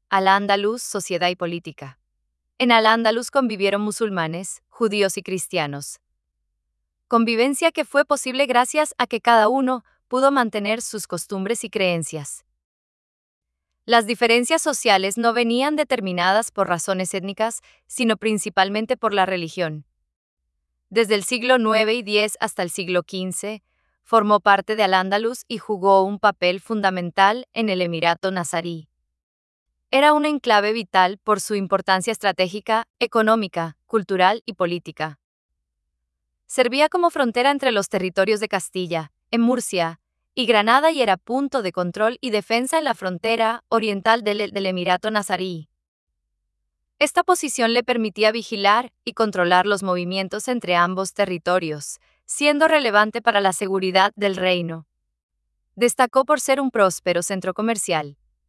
Al-Ándalus, sociedad y política. En Al-Ándalus convivieron musulmanes, judíos y cristianos. Convivencia que fue posible gracias a que cada uno pudo mantener sus costumbres y creencias. Las diferencias sociales no venían determinadas por razones étnicas, sino principalmente por la religión. Desde el siglo IX y X hasta el siglo XV, formó parte de Al-Ándalus y jugó un papel fundamental en el Emirato nazarí. Era un enclave vital por su importancia estratégica, económica, cultural y política. Servía como frontera entre los territorios de Castilla, en Murcia, y Granada y era punto de control y defensa en la frontera oriental del Emirato nazarí. Esta posición le permitía vigilar y controlar los movimientos entre ambos territorios, siendo relevante para la seguridad del reino. Destacó por ser un próspero centro comercial,